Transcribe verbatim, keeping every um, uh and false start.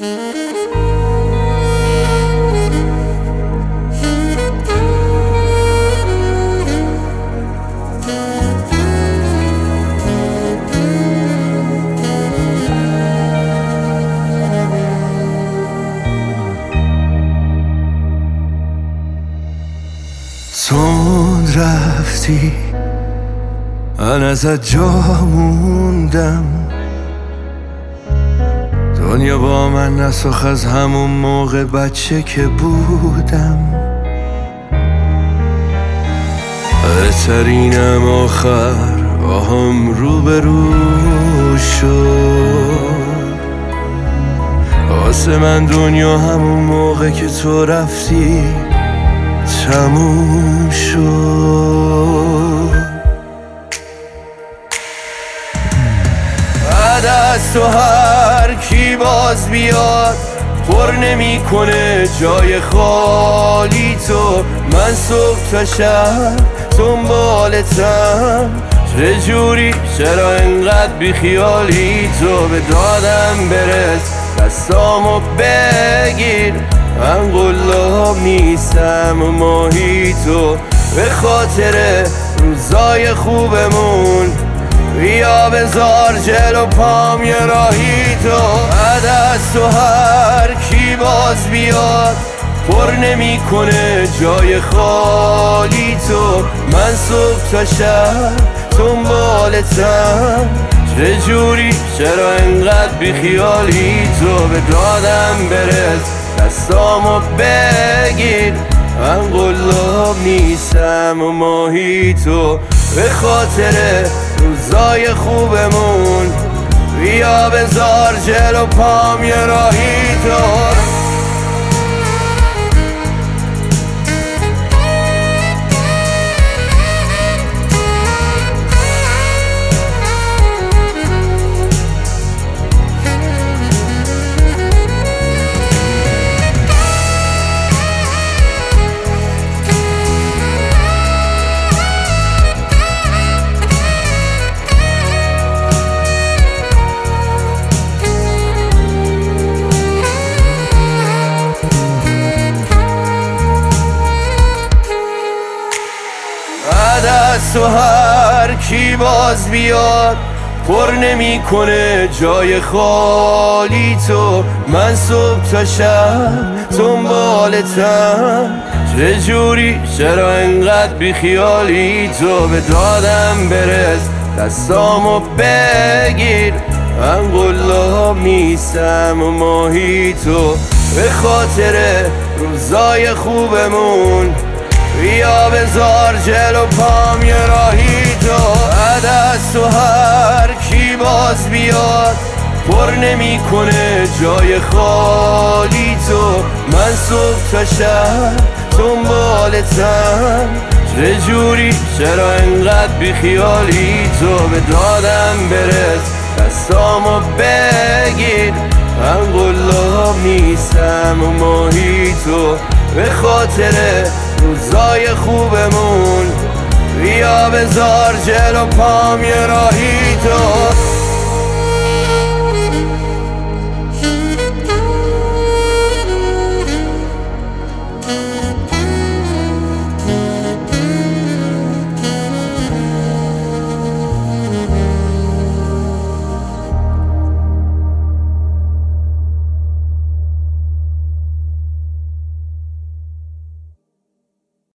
تند رفتی من ازت جا موندم، دنیا با من نساخت از همون موقع بچه که بودم. بهترینم آخر با هم رو به رو شد. واسه من دنیا همون موقع که تو رفتی تموم شد. بعد از تو هر کی باز بیاد پر نمی کنه جای خالی تو. من صبح تا شب دنبالتم، چه جوری چرا انقدر بی خیالی تو. به دادم برس دستامو بگیر، من قلاب نیستم و ماهی تو. به خاطر روزای خوبمون بیا بذار جلو پام یه راهی تو. بعد از تو هر کی باز بیاد پر نمی کنه جای خالی تو. من صبح تا شب دنبالتم، چه جوری چرا انقدر بی خیالی تو. به دادم برس دستامو بگیر، من قلاب نیستم و ماهی تو. به خاطر روزای خوبمون بیا بذار جلو پام یه راهی تو. بعد از تو هر کی باز بیاد پر نمی کنه جای خالی تو. من صبح تا شب دنبالتم، چه جوری چرا انقدر بی خیالی تو. به دادم برس دستامو بگیر، من قلاب نیستم و ماهی تو. به خاطر روزای خوبمون بیا بذار جلو پام یه راهی تو. بعد از تو هر کی باز بیاد پر نمی کنه جای خالی تو. من صبح تا شب دنبالتم، چه جوری چرا انقدر بی خیالی تو. به دادم برس دستامو بگیر، من قلاب نیستم و ماهی تو. به خاطر روزای خوبمون بیا بذار جلو پام یه راهی تو.